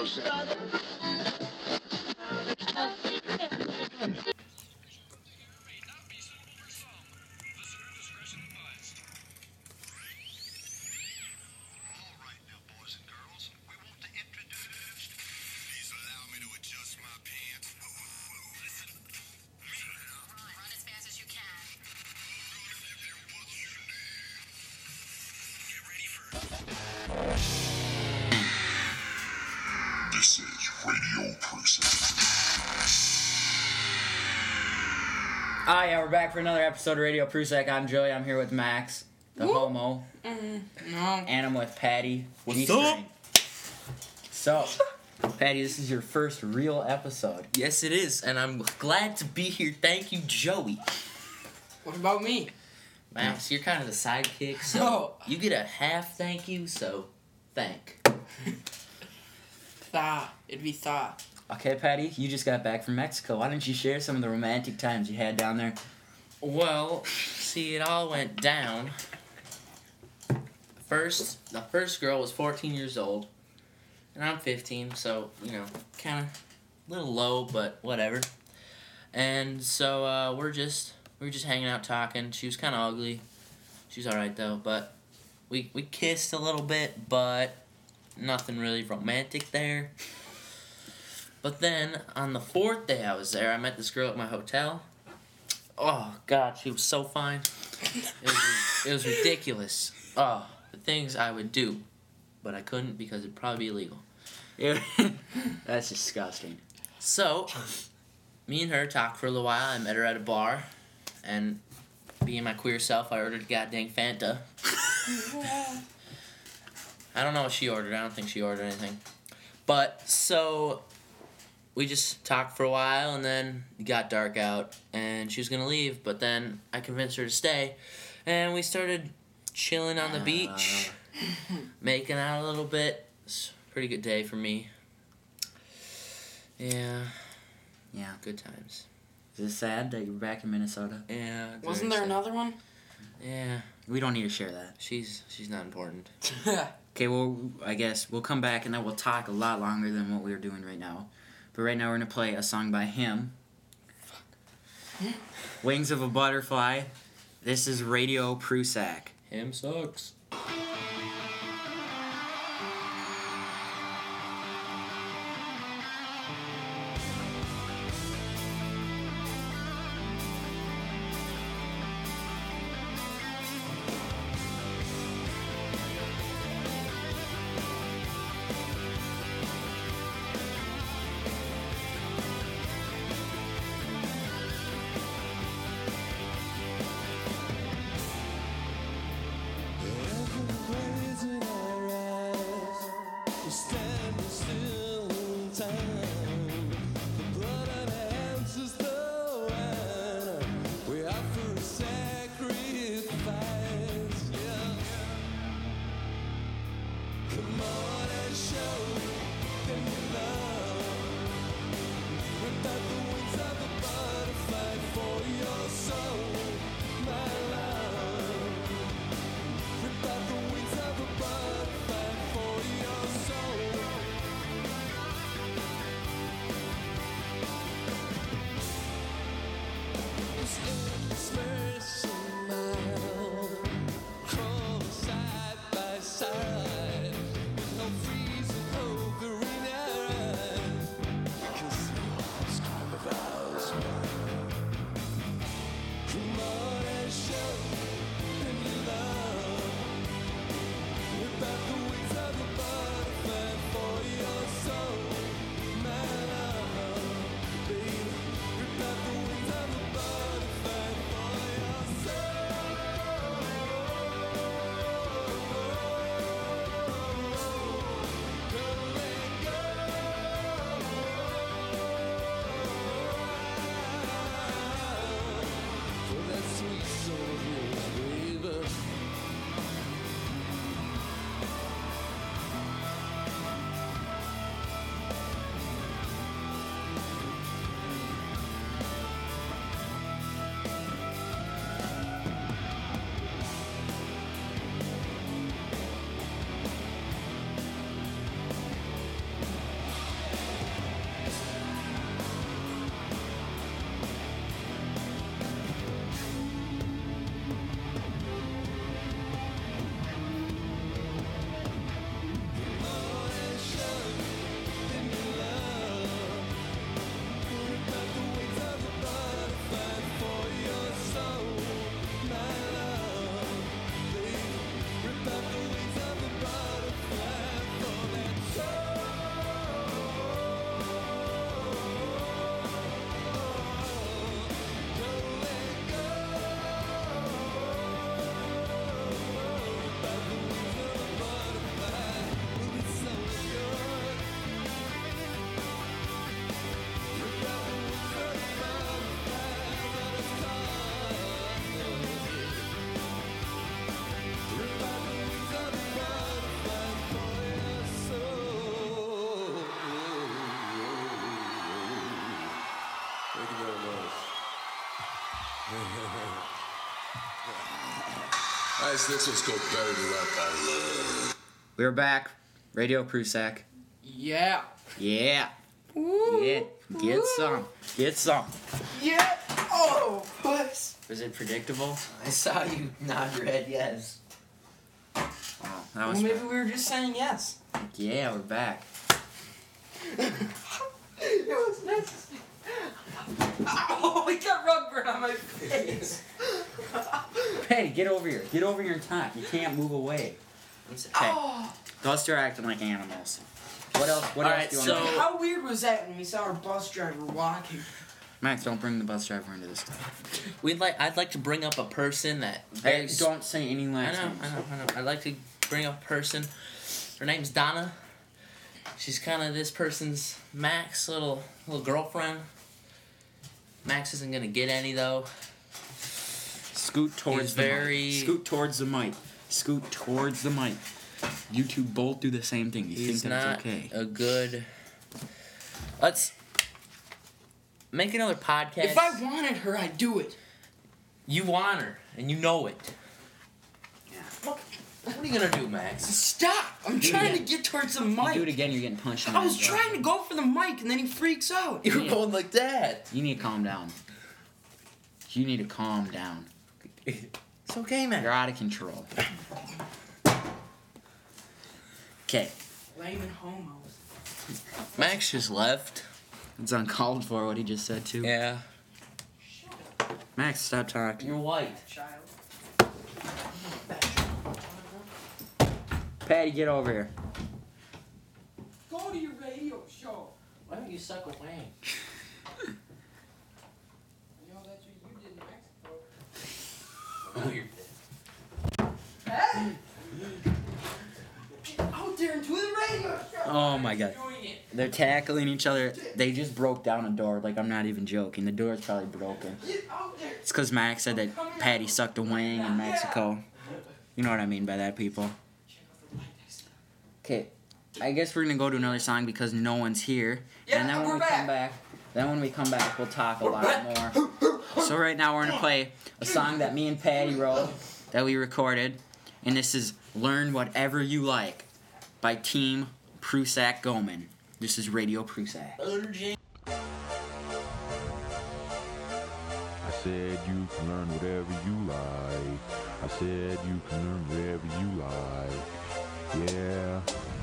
This is Radio Prusak. Ah, yeah, we're back for another episode of Radio Prusak. I'm Joey. I'm here with Max, the homo. No. And I'm with Patty. What's G-string. So, Patty, this is your first real episode. Yes, it is, and I'm glad to be here. Thank you, Joey. What about me? Max, you're kind of the sidekick, so No. you get a half thank you, so thank. Thaw. It'd be thaw. Okay, Patty, you just got back from Mexico. Why don't you share some of the romantic times you had down there? Well, see, it all went down. The first girl was 14 years old, and I'm 15, so, kind of a little low, but whatever. And so, we were just hanging out talking. She was kind of ugly. She was alright, though, but we kissed a little bit, but nothing really romantic there. But then, on the fourth day I was there, I met this girl at my hotel. Oh, God, she was so fine. It was ridiculous. Oh, the things I would do. But I couldn't because it'd probably be illegal. That's disgusting. So, me and her talked for a little while. I met her at a bar. And being my queer self, I ordered a goddamn Fanta. I don't know what she ordered. I don't think she ordered anything. But, so, we just talked for a while, and then it got dark out, and she was going to leave, but then I convinced her to stay, and we started chilling on the beach, making out a little bit. It's a pretty good day for me. Yeah. Yeah. Good times. Is it sad that you're back in Minnesota? Yeah. Wasn't there another one? Yeah. We don't need to share that. She's not important. Okay, well, I guess we'll come back and then we'll talk a lot longer than what we're doing right now. But right now we're going to play a song by him. Wings of a Butterfly. This is Radio Prusak. Him sucks. Guys, this one's called Better Than That by Love. We're back. Radio Prusak. Yeah. Yeah. Woo. Yeah. Get some. Get some. Yeah. Oh, puss. Was it predictable? I saw you nod your head yes. Wow. That Well, was maybe we were just saying yes. Yeah, we're back. It was nice. Oh, I got rubber on my face. Hey, get over here. Get over here and talk. You can't move away. Okay. Oh. Don't start acting like animals. What else? What All else right, do you so- want to do? How weird was that when we saw our bus driver walking? Max, don't bring the bus driver into this stuff. I'd like to bring up a person that. Hey, don't say any I last know. names. I'd like to bring up a person. Her name's Donna. She's kind of this person's Max little girlfriend. Max isn't gonna get any though. Scoot towards He's the very- mic. Scoot towards the mic. Scoot towards the mic. You two both do the same thing. You He's think that's not okay? a good. Let's make another podcast. If I wanted her, I'd do it. You want her, and you know it. Yeah. What are you gonna do, Max? Stop! I'm Do it trying to again. get towards the You do it mic. again, you're getting punched in the I was head, bro. trying to go for the mic, and then he freaks out. You were Yeah. going like that. You need to calm down. You need to calm down. It's okay, man. You're out of control. Okay. Layman homos. Max just left. It's uncalled for what he just said, too. Yeah. Max, stop talking. You're white. Child. Patty, get over here. Go to your radio show. Why don't you suck away? You know that's what you did in Mexico. Oh, you're Hey! Get out there and do the radio show. Oh, my God. Doing it. They're tackling each other. They just broke down a door. Like, I'm not even joking. The door's probably broken. Get out there. It's because Max said that Patty sucked a wang in Mexico. You know what I mean by that, people. Okay, I guess we're gonna go to another song because no one's here. Yeah, and then when we're we come back, we'll talk a lot back. more. So right now we're gonna play a song that me and Patty wrote, that we recorded, and this is "Learn Whatever You Like" by Team Prusak Goman. This is Radio Prusak. I said you can learn whatever you like. I said you can learn whatever you like. Yeah.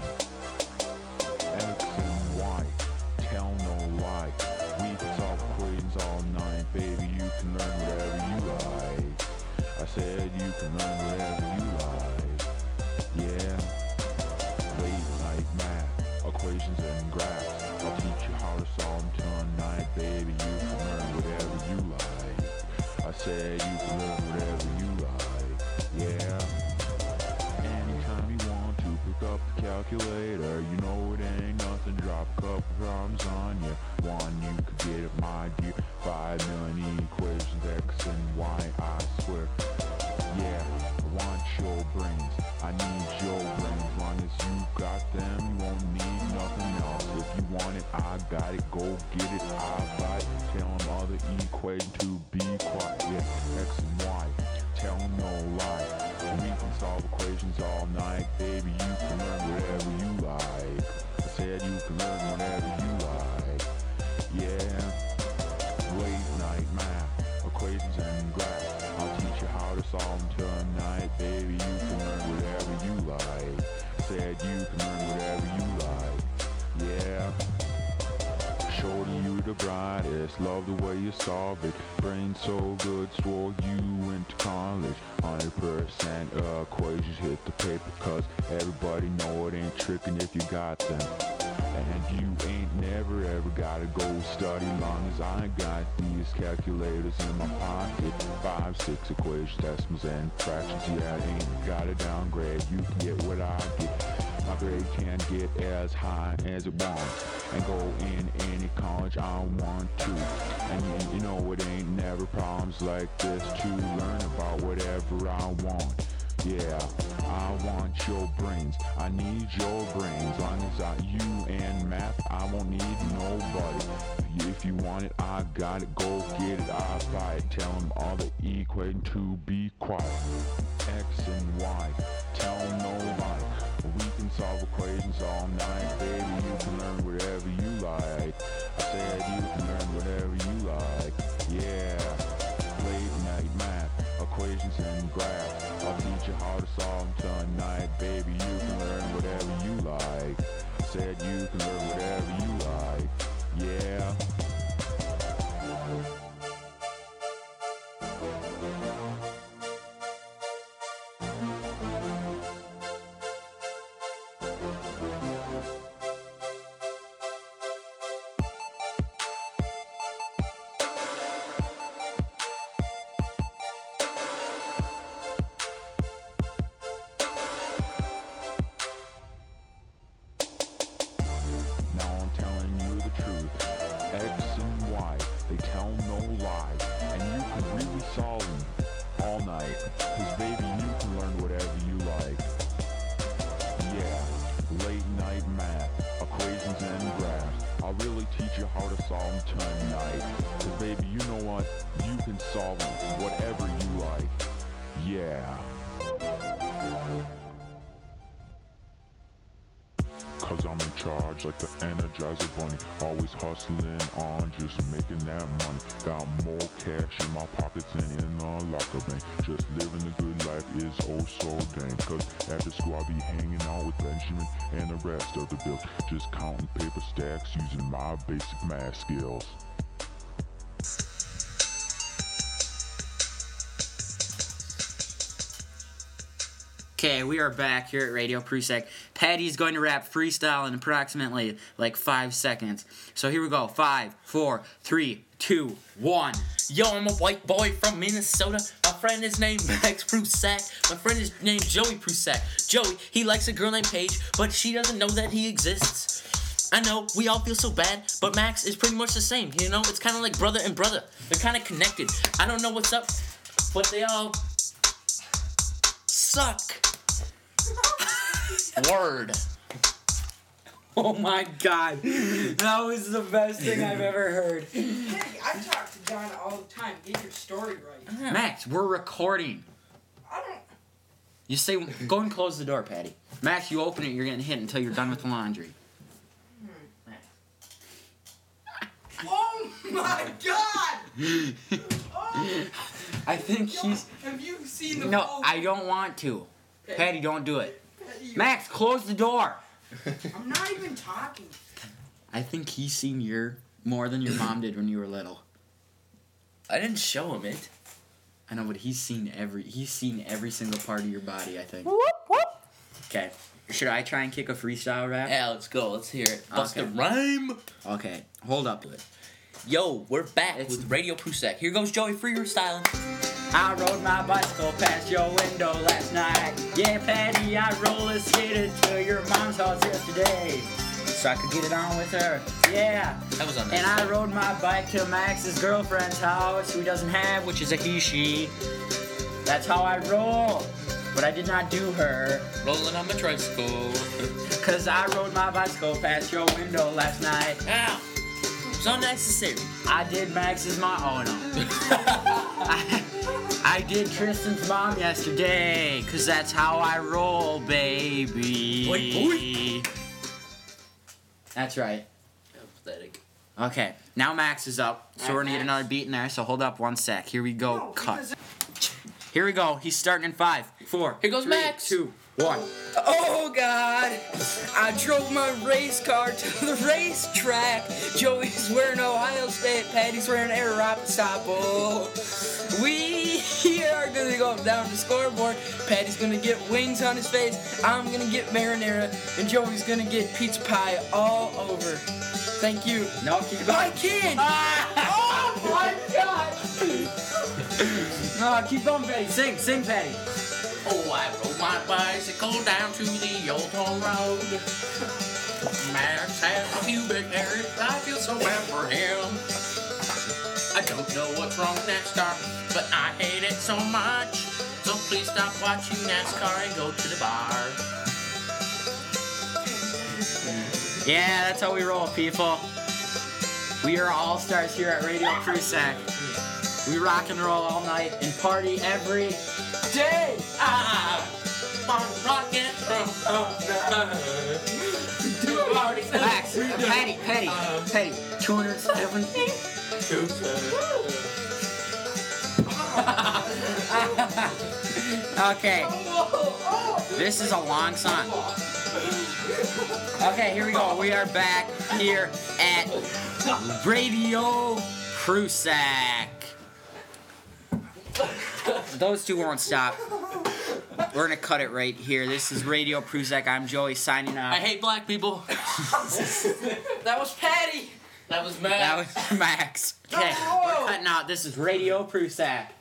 X and Y, tell no lie. We can solve equations all night, baby. You can learn whatever you like. I said you can learn whatever you like. Yeah. Late night math, equations and graphs. I'll teach you how to solve them tonight, baby. You can learn whatever you like. I said you can learn whatever you like. Yeah. Anytime you want to pick up the calculator, you know it ain't nothing. Drop a couple problems on you. One, you could get it, my dear. 5 million equations, X and Y, I swear. Yeah, I want your brains. I need your brains. As long as you got them, you won't need nothing else. If you want it, I got it. Go get it. I got it. Tell them other equation to be quiet. Yeah, X and Y. Tell no lie. We can solve equations all night, baby. You can learn whatever you like. I said you can learn whatever you like. Yeah. Late night math, equations and graphs. I'll teach you how to solve them tonight, baby. You can learn whatever you like. Said you can learn whatever you like. Yeah. Shorty, you the brightest. Love the way you solve it. Brain so good, swore you went to college. 100% equations hit the paper, cause everybody know it ain't tricking if you got them. And you ain't never ever gotta go study, long as I got these calculators in my pocket. 5, 6 equations, decimals, and fractions. Yeah, I ain't gotta downgrade. You can get what I get. My grade can get as high as it wants and go in any college I want to. And you know it ain't never problems like this to learn about whatever I want. Yeah, I want your brains. I need your brains. Long as you and math, I won't need nobody. If If you want it, I got it, go get it, I buy it. Tell them all the equating to be quiet. X and Y, tell them no lie. We can solve equations all night, baby, you can learn whatever you like. I said you can learn whatever you like, yeah. Late night math, equations and graphs. I'll teach you how to solve them tonight, baby, you can learn whatever you like. I said you can learn whatever you like, yeah. Now I'm telling you the truth. X and Y, they tell no lies. And you can really solve them all night. Cause baby, you can learn whatever you like. Yeah, late night math, equations and graphs. I'll really teach you how to solve them tonight. Cause baby, you know what? You can solve them whatever you like. Yeah. Cause I'm in charge like the Energizer Bunny. Always hustling on, just making that money. Got more cash in my pockets than in a locker bank. Just living a good life is oh so dang. Cause after school I'll be hanging out with Benjamin and the rest of the bills. Just counting paper stacks using my basic math skills. Okay, we are back here at Radio Prusek. Patty's going to rap freestyle in approximately like 5 seconds. So here we go. 5, 4, 3, 2, 1. Yo, I'm a white boy from Minnesota. My friend is named Max Prusak. My friend is named Joey Prusak. Joey, he likes a girl named Paige, but she doesn't know that he exists. I know, we all feel so bad, but Max is pretty much the same, you know? It's kind of like brother and brother. They're kind of connected. I don't know what's up, but they all suck. Word. Oh my god. That was the best thing I've ever heard. Hey, I talk to John all the time. Get your story right. Max, we're recording. I don't. You say, go and close the door, Patty. Max, you open it, you're getting hit until you're done with the laundry. Oh my god! Oh. I think he's... Have you seen the No, post? I don't want to. Okay. Patty, don't do it. Patty, Max, close the door. I'm not even talking. I think he's seen more than your mom did when you were little. I didn't show him it. I know, but he's seen every single part of your body, I think. Okay. Should I try and kick a freestyle rap? Yeah, let's go. Let's hear it. Bust Okay. a rhyme. Okay, hold up. Yo, we're back with Radio Prusak. Here goes Joey freestyling. I rode my bicycle past your window last night. Yeah, Patty, I roller skated to your mom's house yesterday, so I could get it on with her. Yeah. That was on And I rode my bike to Max's girlfriend's house, who doesn't have, which is a he/she. That's how I roll. But I did not do her, rolling on my tricycle. cause I rode my bicycle past your window last night. Ow! It's unnecessary. I did Max's mom. Oh no. I did Tristan's mom yesterday, cause that's how I roll, baby. Boy. That's right. Pathetic. Okay, now Max is up, so we're gonna get Max. another beat in there. So hold up 1 sec. Here we go. No, Cut. because- Here we go. He's starting in 5, 4. Here goes 3, Max. 2, 1. Oh God! I drove my race car to the racetrack. Joey's wearing Ohio State, Patty's wearing Arapasapo. We are gonna go down the scoreboard. Patty's gonna get wings on his face. I'm gonna get marinara, and Joey's gonna get pizza pie all over. Thank you. No, keep I going. can. Ah! Oh my God! No, keep going, Patty. Sing, Patty. Oh, I rode my bicycle down to the old town road. Max has a pubic hair. I feel so bad for him. I don't know what's wrong with NASCAR, but I hate it so much. So please stop watching NASCAR and go to the bar. Yeah, that's how we roll, people. We are all stars here at Radio Prusak. We rock and roll all night and party every day. I'm rocking from Max, Petty, 270. Okay. This is a long song. Okay, here we go. We are back here at Radio Prusak. Those two won't stop. We're gonna cut it right here. This is Radio Prusak. I'm Joey signing off. I hate black people. That was Patty. That was Matt. That was Max. Okay, we're cutting out. This is Radio Prusak.